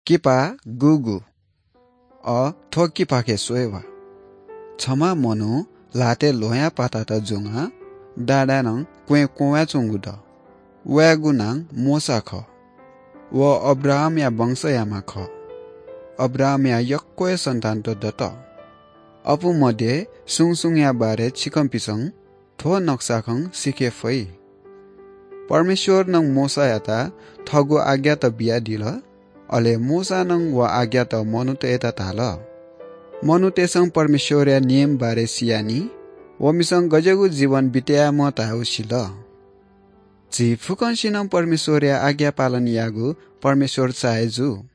किपा गुगु थोकी पाखे सोएवा छमा मनु लाते लोया पाता त जुङा डाडानङ क्वे कोवा चुङ्गु द व्यागुनाङ मोसा ख व अब्राहम या वंशयामा ख अब्राहम या यक्कोय सन्तान त दत अपु मध्ये सुङसुङ या बारे छिकम पिसङ थो नक्साखङ सिके फै परमेश्वर नङ मोसा याता थगु आज्ञा त बिया दिल अले मोसा नङ व आज्ञा त मनु त एता ताल मनु तेसङ परमेश्वर या नियम बारे सियानी व मिसङ गजेगु जीवन बित्या म ताउसिल जी फुकन्सिन परमेश्वर या आज्ञा पालन यागु परमेश्वर चाहेजु